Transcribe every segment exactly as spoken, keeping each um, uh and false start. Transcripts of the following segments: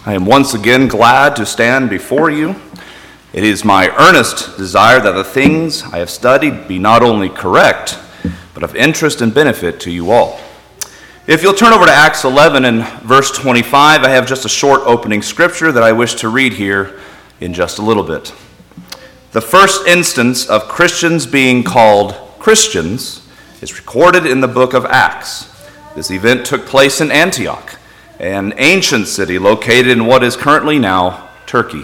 I am once again glad to stand before you. It is my earnest desire that the things I have studied be not only correct, but of interest and benefit to you all. If you'll turn over to Acts eleven and verse twenty-five, I have just a short opening scripture that I wish to read here in just a little bit. The first instance of Christians being called Christians is recorded in the book of Acts. This event took place in Antioch, an ancient city located in what is currently now Turkey.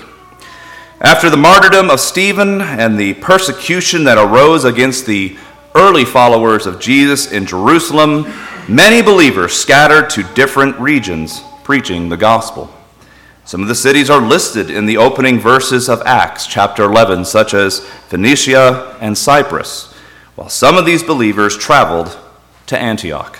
After the martyrdom of Stephen and the persecution that arose against the early followers of Jesus in Jerusalem, many believers scattered to different regions preaching the gospel. Some of the cities are listed in the opening verses of Acts chapter eleven, such as Phoenicia and Cyprus, while some of these believers traveled to Antioch.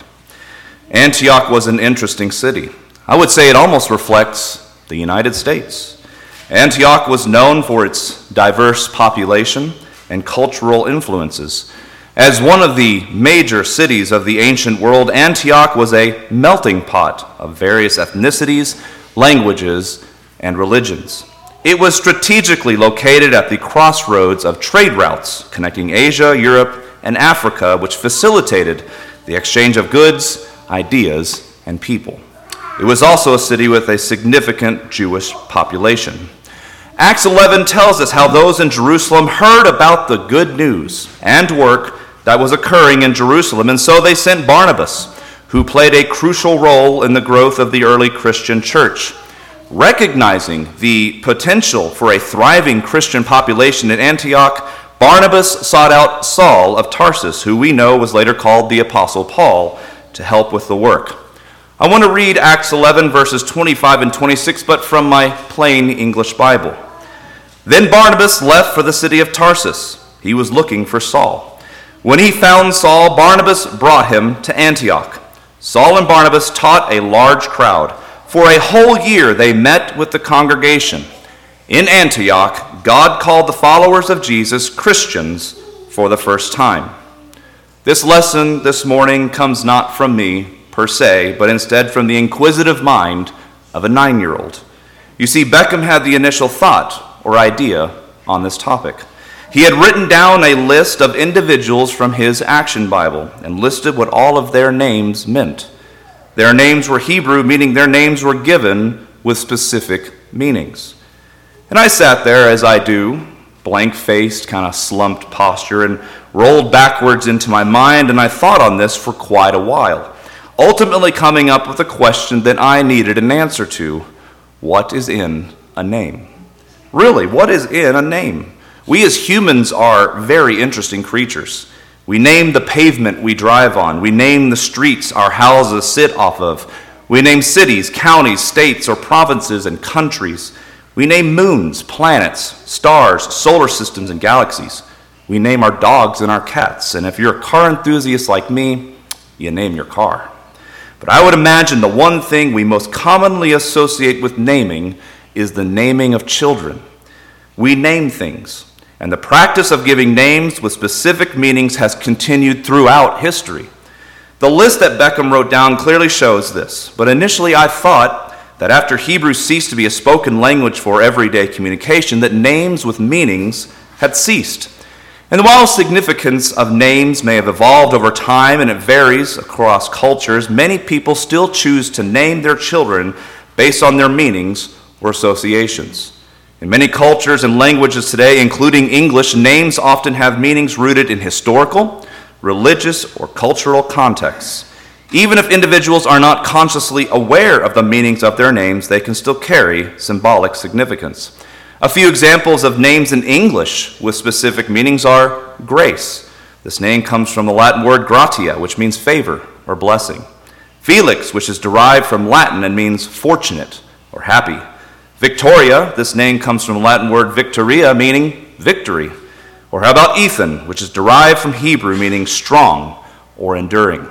Antioch was an interesting city. I would say it almost reflects the United States. Antioch was known for its diverse population and cultural influences. As one of the major cities of the ancient world, Antioch was a melting pot of various ethnicities, languages, and religions. It was strategically located at the crossroads of trade routes connecting Asia, Europe, and Africa, which facilitated the exchange of goods, ideas, and people. It was also a city with a significant Jewish population. Acts eleven tells us how those in Jerusalem heard about the good news and work that was occurring in Jerusalem, and so they sent Barnabas, who played a crucial role in the growth of the early Christian church. Recognizing the potential for a thriving Christian population in Antioch, Barnabas sought out Saul of Tarsus, who we know was later called the Apostle Paul, to help with the work. I want to read Acts eleven, verses twenty-five and twenty-six, but from my plain English Bible. Then Barnabas left for the city of Tarsus. He was looking for Saul. When he found Saul, Barnabas brought him to Antioch. Saul and Barnabas taught a large crowd. For a whole year they met with the congregation. In Antioch, God called the followers of Jesus Christians for the first time. This lesson this morning comes not from me per se, but instead from the inquisitive mind of a nine-year-old. You see, Beckham had the initial thought or idea on this topic. He had written down a list of individuals from his Action Bible and listed what all of their names meant. Their names were Hebrew, meaning their names were given with specific meanings. And I sat there, as I do, blank-faced, kind of slumped posture, and rolled backwards into my mind, and I thought on this for quite a while, ultimately coming up with a question that I needed an answer to. What is in a name? Really, what is in a name? We as humans are very interesting creatures. We name the pavement we drive on. We name the streets our houses sit off of. We name cities, counties, states, or provinces and countries. We name moons, planets, stars, solar systems, and galaxies. We name our dogs and our cats. And if you're a car enthusiast like me, you name your car. But I would imagine the one thing we most commonly associate with naming is the naming of children. We name things. And the practice of giving names with specific meanings has continued throughout history. The list that Beckham wrote down clearly shows this, but initially I thought that after Hebrew ceased to be a spoken language for everyday communication, that names with meanings had ceased. And while significance of names may have evolved over time and it varies across cultures, many people still choose to name their children based on their meanings or associations. In many cultures and languages today, including English, names often have meanings rooted in historical, religious, or cultural contexts. Even if individuals are not consciously aware of the meanings of their names, they can still carry symbolic significance. A few examples of names in English with specific meanings are Grace. This name comes from the Latin word gratia, which means favor or blessing. Felix, which is derived from Latin and means fortunate or happy. Victoria, this name comes from the Latin word victoria, meaning victory. Or how about Ethan, which is derived from Hebrew, meaning strong or enduring.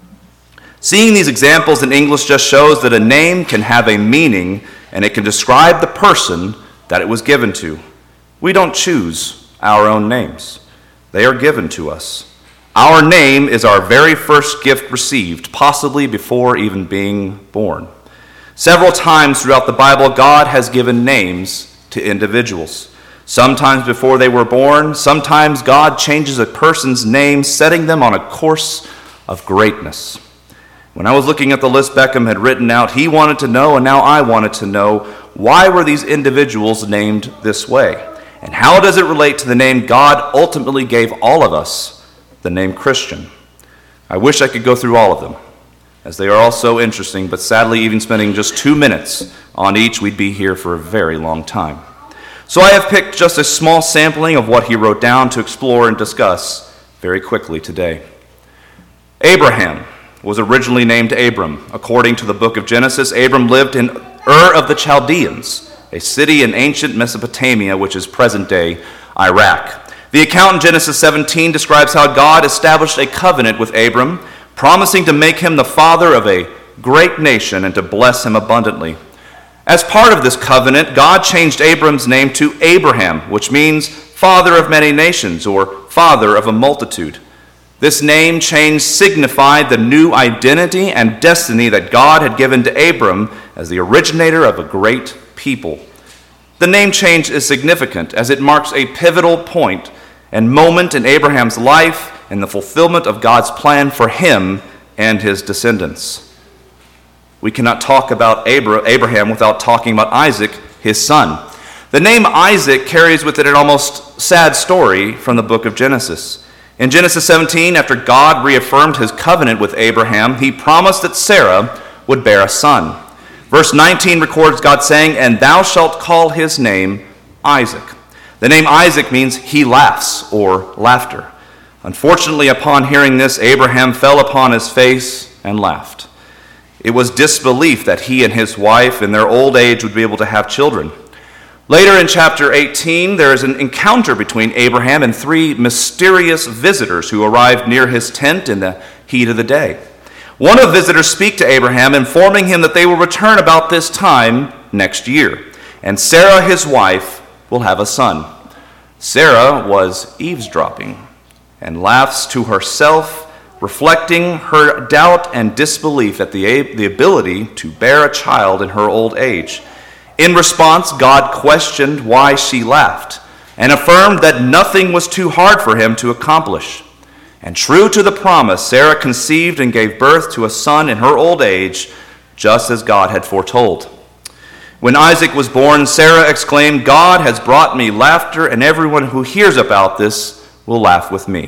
Seeing these examples in English just shows that a name can have a meaning and it can describe the person that it was given to. We don't choose our own names. They are given to us. Our name is our very first gift received, possibly before even being born. Several times throughout the Bible, God has given names to individuals. Sometimes before they were born, sometimes God changes a person's name, setting them on a course of greatness. When I was looking at the list Beckham had written out, he wanted to know, and now I wanted to know, why were these individuals named this way? And how does it relate to the name God ultimately gave all of us, the name Christian? I wish I could go through all of them, as they are all so interesting, but sadly, even spending just two minutes on each, we'd be here for a very long time. So I have picked just a small sampling of what he wrote down to explore and discuss very quickly today. Abraham was originally named Abram. According to the book of Genesis, Abram lived in Ur of the Chaldeans, a city in ancient Mesopotamia, which is present-day Iraq. The account in Genesis seventeen describes how God established a covenant with Abram, promising to make him the father of a great nation and to bless him abundantly. As part of this covenant, God changed Abram's name to Abraham, which means father of many nations or father of a multitude. This name change signified the new identity and destiny that God had given to Abram as the originator of a great people. The name change is significant as it marks a pivotal point and moment in Abraham's life and the fulfillment of God's plan for him and his descendants. We cannot talk about Abraham without talking about Isaac, his son. The name Isaac carries with it an almost sad story from the book of Genesis. In Genesis seventeen, after God reaffirmed his covenant with Abraham, he promised that Sarah would bear a son. Verse nineteen records God saying, "And thou shalt call his name Isaac." The name Isaac means he laughs or laughter. Unfortunately, upon hearing this, Abraham fell upon his face and laughed. It was disbelief that he and his wife in their old age would be able to have children. Later in chapter eighteen, there is an encounter between Abraham and three mysterious visitors who arrived near his tent in the heat of the day. One of the visitors speak to Abraham, informing him that they will return about this time next year, and Sarah, his wife, will have a son. Sarah was eavesdropping and laughs to herself, reflecting her doubt and disbelief at the, the ability to bear a child in her old age. In response, God questioned why she laughed and affirmed that nothing was too hard for him to accomplish. And true to the promise, Sarah conceived and gave birth to a son in her old age, just as God had foretold. When Isaac was born, Sarah exclaimed, "God has brought me laughter, and everyone who hears about this will laugh with me."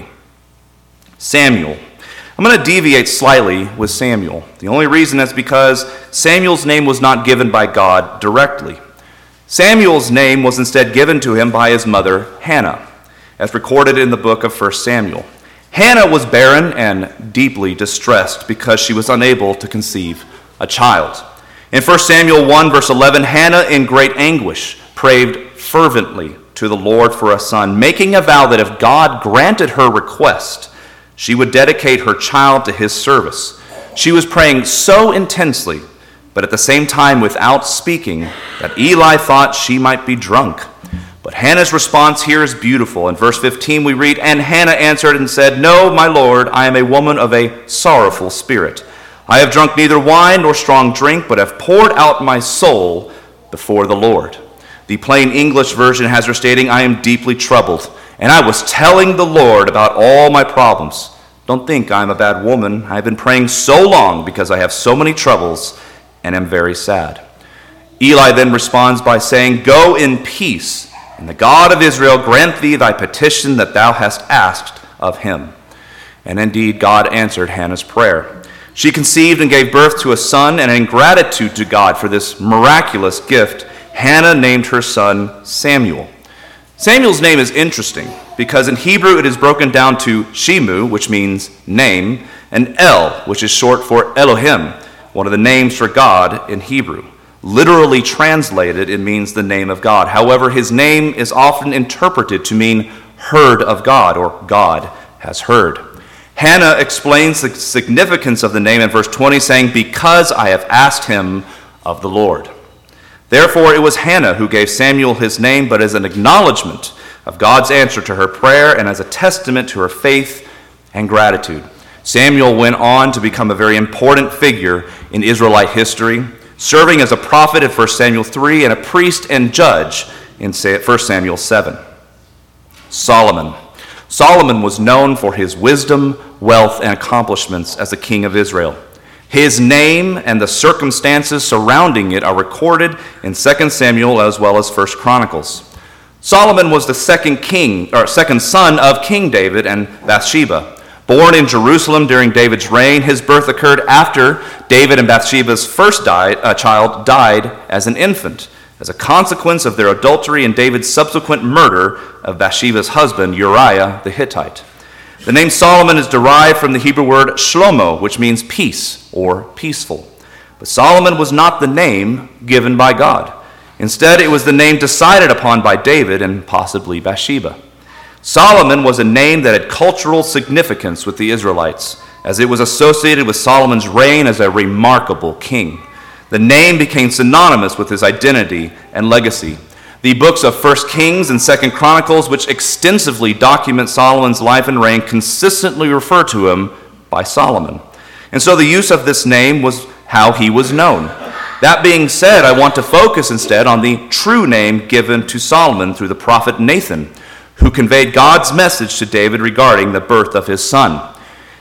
Samuel. I'm going to deviate slightly with Samuel. The only reason is because Samuel's name was not given by God directly. Samuel's name was instead given to him by his mother, Hannah, as recorded in the book of First Samuel. Hannah was barren and deeply distressed because she was unable to conceive a child. In First Samuel one, verse eleven, Hannah, in great anguish, prayed fervently to the Lord for a son, making a vow that if God granted her request, she would dedicate her child to his service. She was praying so intensely, but at the same time without speaking, that Eli thought she might be drunk. But Hannah's response here is beautiful. In verse fifteen we read, "And Hannah answered and said, 'No, my Lord, I am a woman of a sorrowful spirit. I have drunk neither wine nor strong drink, but have poured out my soul before the Lord.'" The plain English version has her stating, "I am deeply troubled, and I was telling the Lord about all my problems. Don't think I'm a bad woman. I have been praying so long because I have so many troubles and am very sad." Eli then responds by saying, "Go in peace, and the God of Israel grant thee thy petition that thou hast asked of him." And indeed, God answered Hannah's prayer. She conceived and gave birth to a son, and in gratitude to God for this miraculous gift, Hannah named her son Samuel. Samuel's name is interesting because in Hebrew it is broken down to Shemu, which means name, and El, which is short for Elohim, one of the names for God in Hebrew. Literally translated, it means the name of God. However, his name is often interpreted to mean heard of God, or God has heard. Hannah explains the significance of the name in verse twenty, saying, "Because I have asked him of the Lord." Therefore, it was Hannah who gave Samuel his name, but as an acknowledgement of God's answer to her prayer and as a testament to her faith and gratitude. Samuel went on to become a very important figure in Israelite history. serving as a prophet in First Samuel three and a priest and judge in First Samuel seven. Solomon. Solomon was known for his wisdom, wealth, and accomplishments as the king of Israel. His name and the circumstances surrounding it are recorded in Second Samuel as well as First Chronicles. Solomon was the second king, or second son of King David and Bathsheba. Born in Jerusalem during David's reign, his birth occurred after David and Bathsheba's first died, uh, child died as an infant, as a consequence of their adultery and David's subsequent murder of Bathsheba's husband, Uriah the Hittite. The name Solomon is derived from the Hebrew word shlomo, which means peace or peaceful. But Solomon was not the name given by God. Instead, it was the name decided upon by David and possibly Bathsheba. Solomon was a name that had cultural significance with the Israelites, as it was associated with Solomon's reign as a remarkable king. The name became synonymous with his identity and legacy. The books of First Kings and Second Chronicles, which extensively document Solomon's life and reign, consistently refer to him by Solomon. And so the use of this name was how he was known. That being said, I want to focus instead on the true name given to Solomon through the prophet Nathan, who conveyed God's message to David regarding the birth of his son.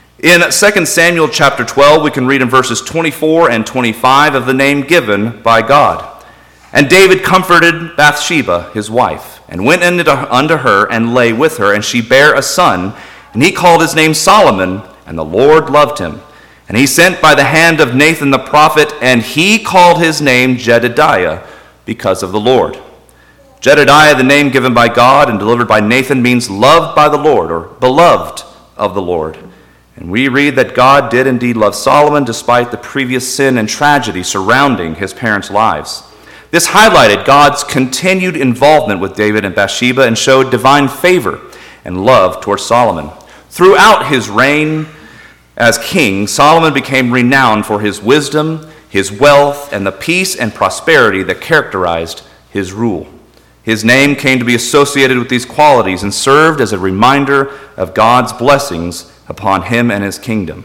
In Second Samuel chapter twelve, we can read in verses twenty-four and twenty-five of the name given by God. And David comforted Bathsheba, his wife, and went in unto her and lay with her, and she bare a son, and he called his name Solomon, and the Lord loved him. And he sent by the hand of Nathan the prophet, and he called his name Jedediah, because of the Lord. Jedediah, the name given by God and delivered by Nathan, means loved by the Lord, or beloved of the Lord. And we read that God did indeed love Solomon despite the previous sin and tragedy surrounding his parents' lives. This highlighted God's continued involvement with David and Bathsheba and showed divine favor and love towards Solomon. Throughout his reign as king, Solomon became renowned for his wisdom, his wealth, and the peace and prosperity that characterized his rule. His name came to be associated with these qualities and served as a reminder of God's blessings upon him and his kingdom.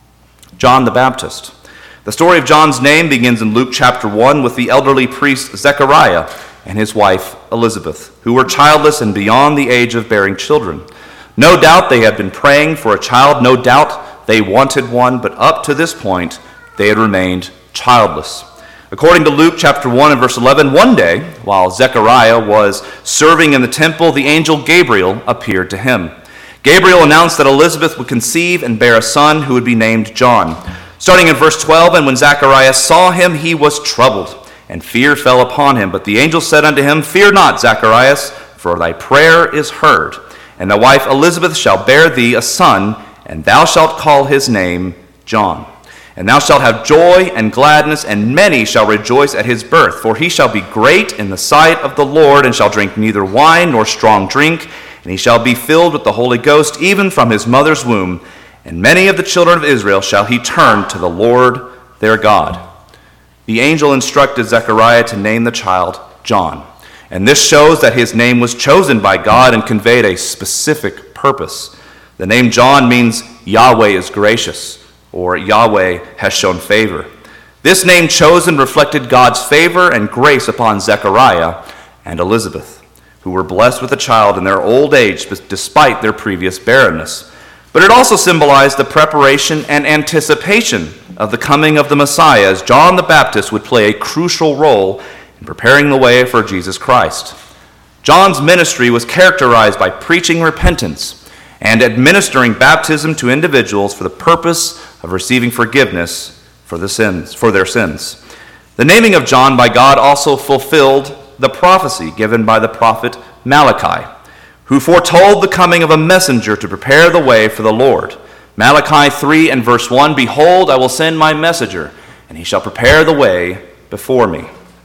John the Baptist. The story of John's name begins in Luke chapter one with the elderly priest Zechariah and his wife Elizabeth, who were childless and beyond the age of bearing children. No doubt they had been praying for a child. No doubt they wanted one, but up to this point, they had remained childless. According to Luke chapter one and verse eleven, one day, while Zechariah was serving in the temple, the angel Gabriel appeared to him. Gabriel announced that Elizabeth would conceive and bear a son who would be named John. Starting in verse twelve, and when Zechariah saw him, he was troubled, and fear fell upon him. But the angel said unto him, Fear not, Zacharias, for thy prayer is heard. And thy wife Elizabeth shall bear thee a son, and thou shalt call his name John. And thou shalt have joy and gladness, and many shall rejoice at his birth. For he shall be great in the sight of the Lord, and shall drink neither wine nor strong drink, and he shall be filled with the Holy Ghost, even from his mother's womb. And many of the children of Israel shall he turn to the Lord their God. The angel instructed Zechariah to name the child John. And this shows that his name was chosen by God and conveyed a specific purpose. The name John means Yahweh is gracious, or Yahweh has shown favor. This name chosen reflected God's favor and grace upon Zechariah and Elizabeth, who were blessed with a child in their old age despite their previous barrenness. But it also symbolized the preparation and anticipation of the coming of the Messiah, as John the Baptist would play a crucial role in preparing the way for Jesus Christ. John's ministry was characterized by preaching repentance and administering baptism to individuals for the purpose of receiving forgiveness for the sins, for their sins. The naming of John by God also fulfilled the prophecy given by the prophet Malachi, who foretold the coming of a messenger to prepare the way for the Lord. Malachi three and verse one, Behold, I will send my messenger, and he shall prepare the way before me.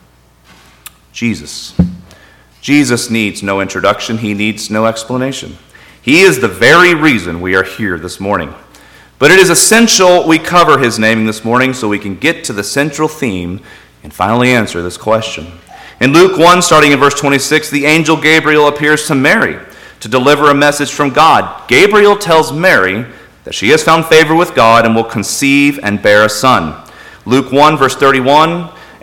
Jesus. Jesus needs no introduction. He needs no explanation. He is the very reason we are here this morning. But it is essential we cover his naming this morning so we can get to the central theme and finally answer this question. In Luke one, starting in verse twenty-six, the angel Gabriel appears to Mary to deliver a message from God. Gabriel tells Mary that she has found favor with God and will conceive and bear a son. Luke one, verse thirty-one,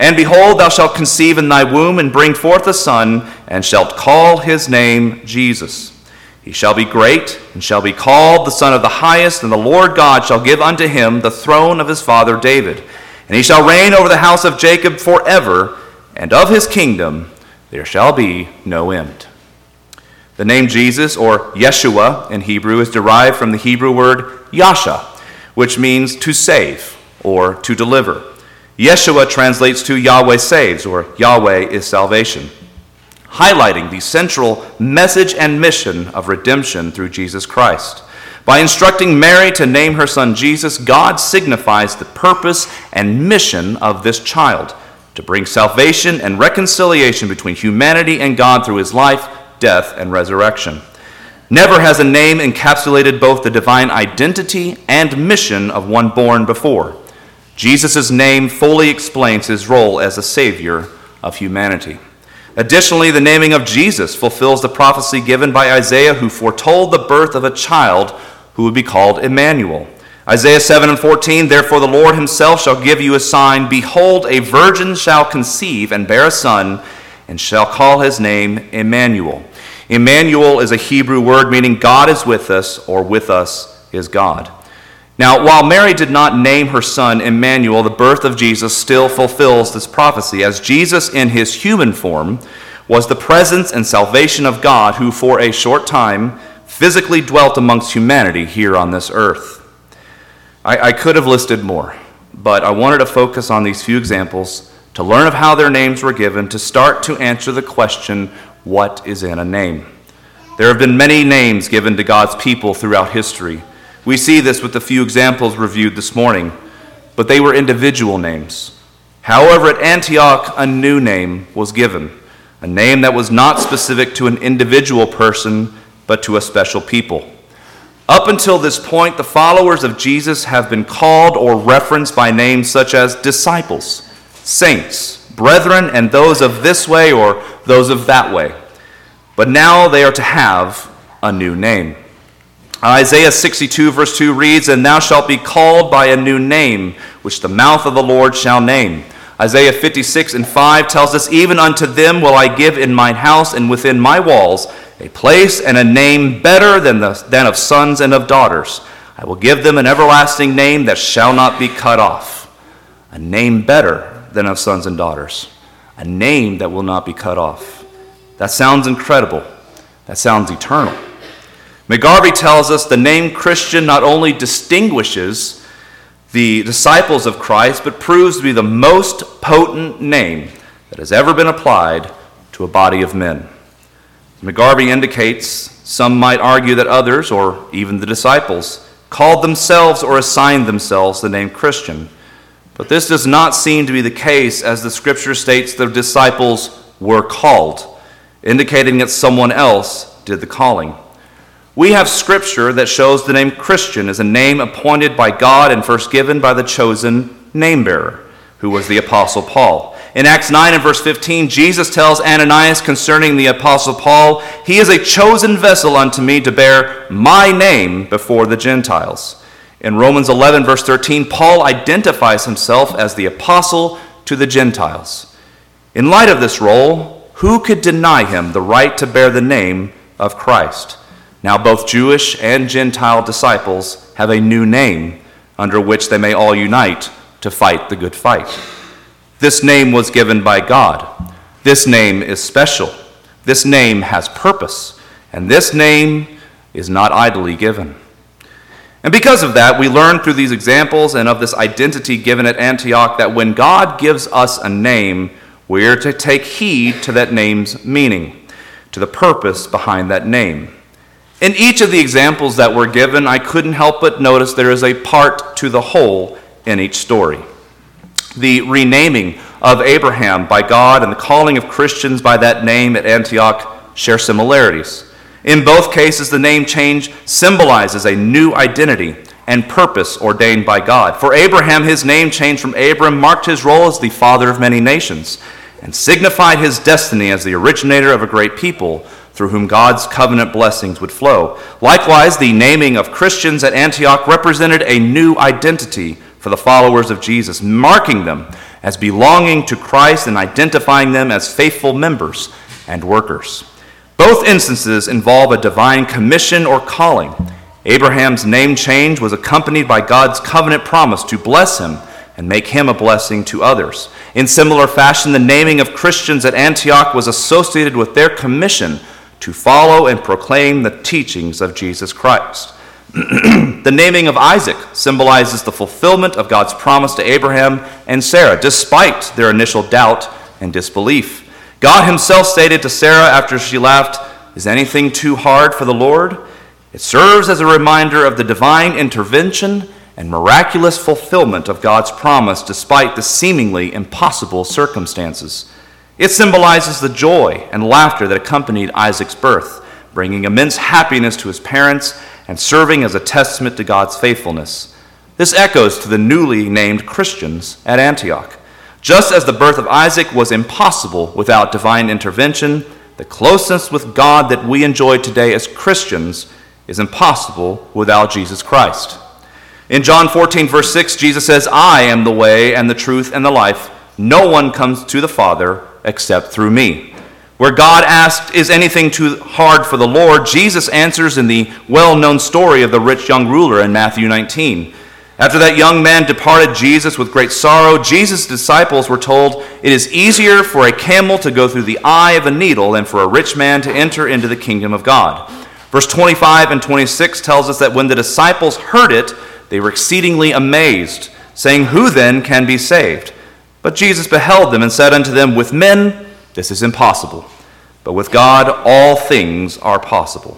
And behold, thou shalt conceive in thy womb, and bring forth a son, and shalt call his name Jesus. He shall be great, and shall be called the Son of the Highest, and the Lord God shall give unto him the throne of his father David. And he shall reign over the house of Jacob forever, and of his kingdom there shall be no end. The name Jesus, or Yeshua in Hebrew, is derived from the Hebrew word Yasha, which means to save or to deliver. Yeshua translates to Yahweh saves, or Yahweh is salvation, highlighting the central message and mission of redemption through Jesus Christ. By instructing Mary to name her son Jesus, God signifies the purpose and mission of this child, to bring salvation and reconciliation between humanity and God through his life, death, and resurrection. Never has a name encapsulated both the divine identity and mission of one born before. Jesus' name fully explains his role as a savior of humanity. Additionally, the naming of Jesus fulfills the prophecy given by Isaiah, who foretold the birth of a child who would be called Emmanuel. Isaiah seven and fourteen, therefore the Lord himself shall give you a sign. Behold, a virgin shall conceive and bear a son, and shall call his name Emmanuel. Emmanuel is a Hebrew word meaning God is with us, or with us is God. Now, while Mary did not name her son Emmanuel, the birth of Jesus still fulfills this prophecy, as Jesus in his human form was the presence and salvation of God, who for a short time physically dwelt amongst humanity here on this earth. I, I could have listed more, but I wanted to focus on these few examples to learn of how their names were given, to start to answer the question, what is in a name? There have been many names given to God's people throughout history. We see this with the few examples reviewed this morning, but they were individual names. However, at Antioch, a new name was given, a name that was not specific to an individual person, but to a special people. Up until this point, the followers of Jesus have been called or referenced by names such as disciples, saints, brethren, and those of this way or those of that way. But now they are to have a new name. Isaiah sixty-two verse two reads, and thou shalt be called by a new name, which the mouth of the Lord shall name. Isaiah fifty-six and five tells us, even unto them will I give in mine house and within my walls a place and a name better than, the, than of sons and of daughters. I will give them an everlasting name that shall not be cut off. A name better than of sons and daughters. A name that will not be cut off. That sounds incredible. That sounds eternal. McGarvey tells us the name Christian not only distinguishes the disciples of Christ, but proves to be the most potent name that has ever been applied to a body of men. McGarvey indicates some might argue that others, or even the disciples, called themselves or assigned themselves the name Christian. But this does not seem to be the case, as the scripture states the disciples were called, indicating that someone else did the calling. We have scripture that shows the name Christian is a name appointed by God and first given by the chosen name-bearer, who was the Apostle Paul. In Acts nine and verse fifteen, Jesus tells Ananias concerning the Apostle Paul, he is a chosen vessel unto me to bear my name before the Gentiles. In Romans eleven verse thirteen, Paul identifies himself as the apostle to the Gentiles. In light of this role, who could deny him the right to bear the name of Christ? Now both Jewish and Gentile disciples have a new name under which they may all unite to fight the good fight. This name was given by God. This name is special. This name has purpose. And this name is not idly given. And because of that, we learn through these examples and of this identity given at Antioch that when God gives us a name, we are to take heed to that name's meaning, to the purpose behind that name. In each of the examples that were given, I couldn't help but notice there is a part to the whole in each story. The renaming of Abraham by God and the calling of Christians by that name at Antioch share similarities. In both cases, the name change symbolizes a new identity and purpose ordained by God. For Abraham, his name change from Abram marked his role as the father of many nations and signified his destiny as the originator of a great people through whom God's covenant blessings would flow. Likewise, the naming of Christians at Antioch represented a new identity for the followers of Jesus, marking them as belonging to Christ and identifying them as faithful members and workers. Both instances involve a divine commission or calling. Abraham's name change was accompanied by God's covenant promise to bless him and make him a blessing to others. In similar fashion, the naming of Christians at Antioch was associated with their commission to follow and proclaim the teachings of Jesus Christ. The naming of Isaac symbolizes the fulfillment of God's promise to Abraham and Sarah, despite their initial doubt and disbelief. God himself stated to Sarah after she laughed, "Is anything too hard for the Lord?" It serves as a reminder of the divine intervention and miraculous fulfillment of God's promise despite the seemingly impossible circumstances. It symbolizes the joy and laughter that accompanied Isaac's birth, bringing immense happiness to his parents and serving as a testament to God's faithfulness. This echoes to the newly named Christians at Antioch. Just as the birth of Isaac was impossible without divine intervention, the closeness with God that we enjoy today as Christians is impossible without Jesus Christ. In John fourteen, verse six, Jesus says, "I am the way and the truth and the life. No one comes to the Father except through me." Where God asked, "Is anything too hard for the Lord?" Jesus answers in the well-known story of the rich young ruler in Matthew nineteen. After that young man departed Jesus with great sorrow, Jesus' disciples were told, "It is easier for a camel to go through the eye of a needle than for a rich man to enter into the kingdom of God." Verse twenty-five and twenty-six tells us that when the disciples heard it, they were exceedingly amazed, saying, "Who then can be saved?" But Jesus beheld them and said unto them, "With men this is impossible, but with God all things are possible."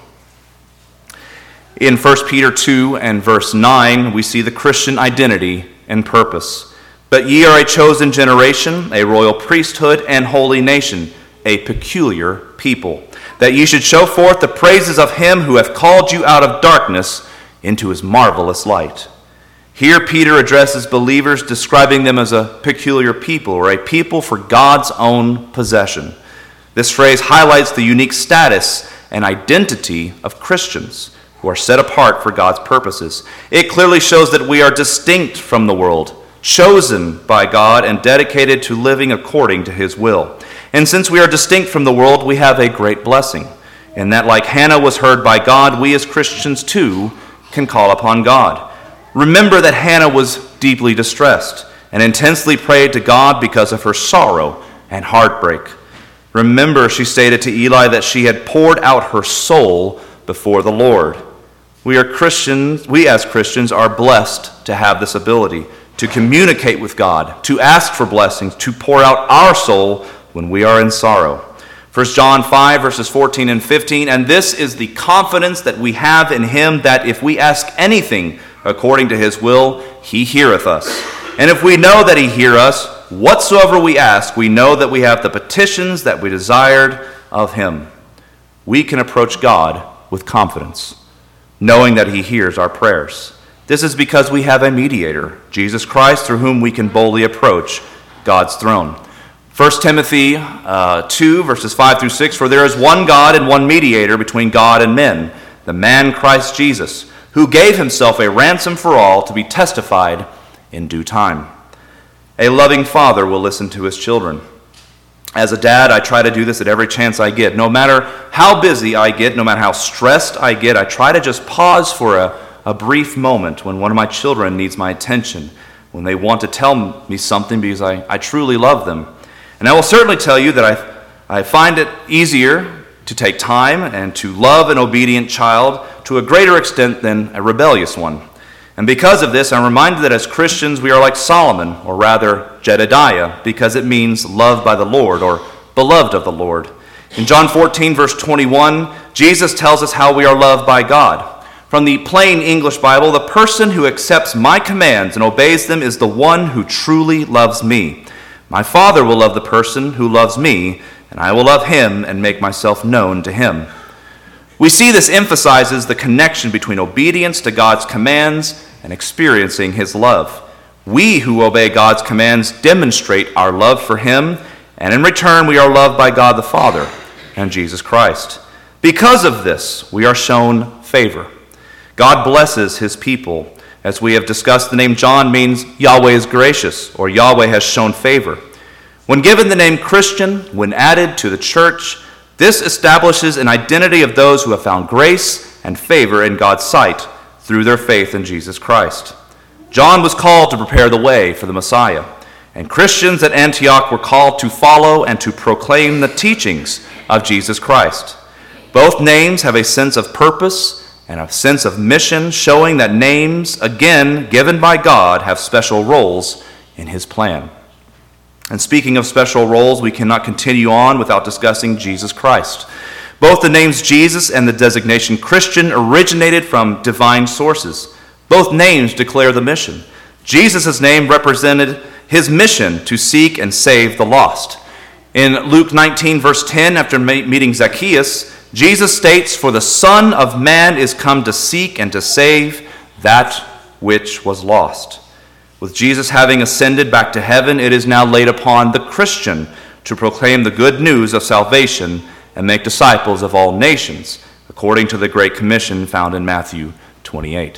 In First Peter two and verse nine, we see the Christian identity and purpose. "But ye are a chosen generation, a royal priesthood, and holy nation, a peculiar people, that ye should show forth the praises of him who hath called you out of darkness into his marvelous light." Here Peter addresses believers, describing them as a peculiar people, or a people for God's own possession. This phrase highlights the unique status and identity of Christians who are set apart for God's purposes. It clearly shows that we are distinct from the world, chosen by God, and dedicated to living according to his will. And since we are distinct from the world, we have a great blessing, in that like Hannah was heard by God, we as Christians too can call upon God. Remember that Hannah was deeply distressed and intensely prayed to God because of her sorrow and heartbreak. Remember, she stated to Eli that she had poured out her soul before the Lord. We are Christians, we as Christians are blessed to have this ability to communicate with God, to ask for blessings, to pour out our soul when we are in sorrow. First John five, verses fourteen and fifteen, "And this is the confidence that we have in him, that if we ask anything according to his will, he heareth us. And if we know that he hear us, whatsoever we ask, we know that we have the petitions that we desired of him." We can approach God with confidence, knowing that he hears our prayers. This is because we have a mediator, Jesus Christ, through whom we can boldly approach God's throne. First Timothy uh, two, verses five through six, "For there is one God and one mediator between God and men, the man Christ Jesus, who gave himself a ransom for all, to be testified in due time." A loving father will listen to his children. As a dad, I try to do this at every chance I get. No matter how busy I get, no matter how stressed I get, I try to just pause for a, a brief moment when one of my children needs my attention, when they want to tell me something because I, I truly love them. And I will certainly tell you that I, I find it easier to take time and to love an obedient child to a greater extent than a rebellious one. And because of this, I'm reminded that as Christians, we are like Solomon, or rather Jedediah, because it means loved by the Lord, or beloved of the Lord. In John fourteen, verse twenty-one, Jesus tells us how we are loved by God. From the plain English Bible, "The person who accepts my commands and obeys them is the one who truly loves me. My Father will love the person who loves me, and I will love him and make myself known to him." We see this emphasizes the connection between obedience to God's commands and experiencing his love. We who obey God's commands demonstrate our love for him, and in return we are loved by God the Father and Jesus Christ. Because of this, we are shown favor. God blesses his people, As we have discussed, the name John means Yahweh is gracious, or Yahweh has shown favor. When given the name Christian, when added to the church, this establishes an identity of those who have found grace and favor in God's sight through their faith in Jesus Christ. John was called to prepare the way for the Messiah, and Christians at Antioch were called to follow and to proclaim the teachings of Jesus Christ. Both names have a sense of purpose and a sense of mission, showing that names, again given by God, have special roles in his plan. And speaking of special roles, we cannot continue on without discussing Jesus Christ. Both the names Jesus and the designation Christian originated from divine sources. Both names declare the mission. Jesus' name represented his mission to seek and save the lost. In Luke nineteen, verse ten, after meeting Zacchaeus, Jesus states, "For the Son of Man is come to seek and to save that which was lost." With Jesus having ascended back to heaven, it is now laid upon the Christian to proclaim the good news of salvation and make disciples of all nations, according to the Great Commission found in Matthew twenty-eight.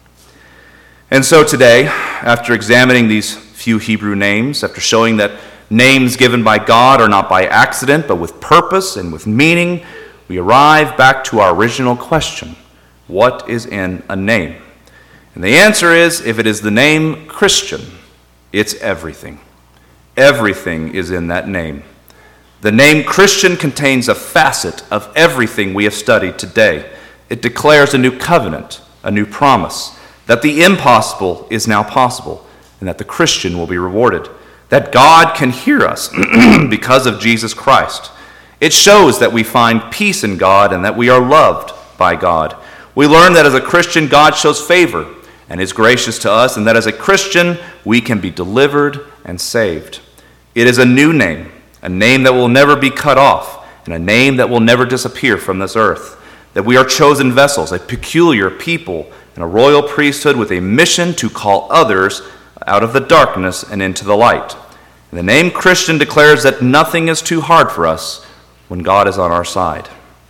And so today, after examining these few Hebrew names, after showing that names given by God are not by accident, but with purpose and with meaning, we arrive back to our original question: what is in a name? And the answer is, if it is the name Christian, it's everything. Everything is in that name. The name Christian contains a facet of everything we have studied today. It declares a new covenant, a new promise, that the impossible is now possible, and that the Christian will be rewarded, that God can hear us because of Jesus Christ. It shows that we find peace in God and that we are loved by God. We learn that as a Christian, God shows favor and is gracious to us, and that as a Christian, we can be delivered and saved. It is a new name, a name that will never be cut off, and a name that will never disappear from this earth. That we are chosen vessels, a peculiar people, and a royal priesthood with a mission to call others out of the darkness and into the light. And the name Christian declares that nothing is too hard for us when God is on our side.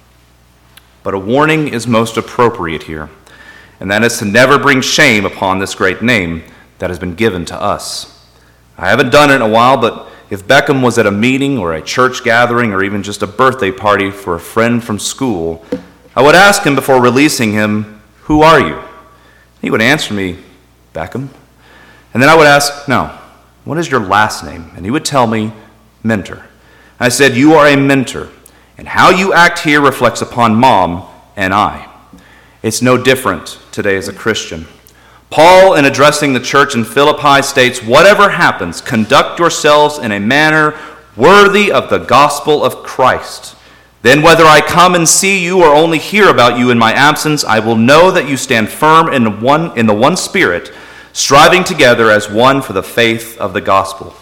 But a warning is most appropriate here, and that is to never bring shame upon this great name that has been given to us. I haven't done it in a while, but if Beckham was at a meeting or a church gathering or even just a birthday party for a friend from school, I would ask him before releasing him, "Who are you?" He would answer me, "Beckham." And then I would ask, "No, what is your last name?" And he would tell me, "Mentor." I said, "You are a mentor, and how you act here reflects upon Mom and I." It's no different today as a Christian. Paul, in addressing the church in Philippi, states, "Whatever happens, conduct yourselves in a manner worthy of the gospel of Christ. Then whether I come and see you or only hear about you in my absence, I will know that you stand firm in one in the one Spirit, striving together as one for the faith of the gospel."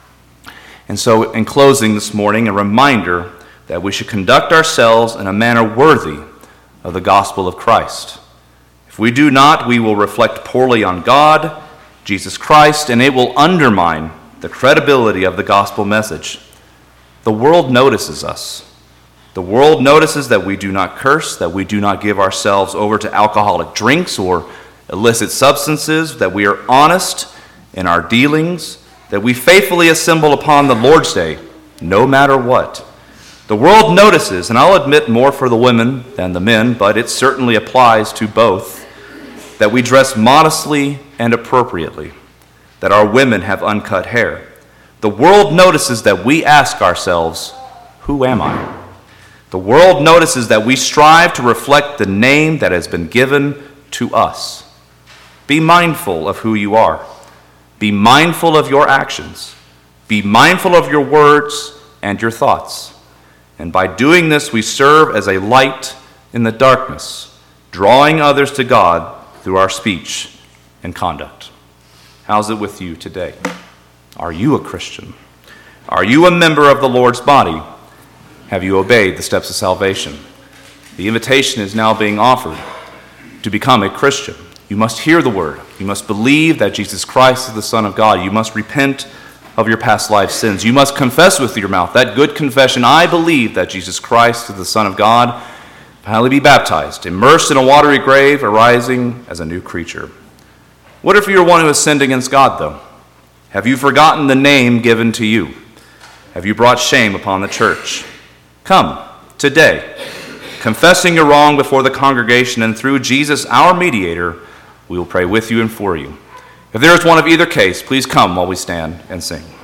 And so, in closing this morning, a reminder that we should conduct ourselves in a manner worthy of the gospel of Christ. If we do not, we will reflect poorly on God, Jesus Christ, and it will undermine the credibility of the gospel message. The world notices us. The world notices that we do not curse, that we do not give ourselves over to alcoholic drinks or illicit substances, that we are honest in our dealings, that we faithfully assemble upon the Lord's Day, no matter what. The world notices, and I'll admit more for the women than the men, but it certainly applies to both, that we dress modestly and appropriately, that our women have uncut hair. The world notices that we ask ourselves, "Who am I?" The world notices that we strive to reflect the name that has been given to us. Be mindful of who you are. Be mindful of your actions. Be mindful of your words and your thoughts. And by doing this, we serve as a light in the darkness, drawing others to God through our speech and conduct. How's it with you today? Are you a Christian? Are you a member of the Lord's body? Have you obeyed the steps of salvation? The invitation is now being offered to become a Christian. You must hear the word. You must believe that Jesus Christ is the Son of God. You must repent of your past life sins. You must confess with your mouth that good confession, "I believe that Jesus Christ is the Son of God." Finally be baptized, immersed in a watery grave, arising as a new creature. What if you are one who has sinned against God, though? Have you forgotten the name given to you? Have you brought shame upon the church? Come, today, confessing your wrong before the congregation, and through Jesus, our mediator, we will pray with you and for you. If there is one of either case, please come while we stand and sing.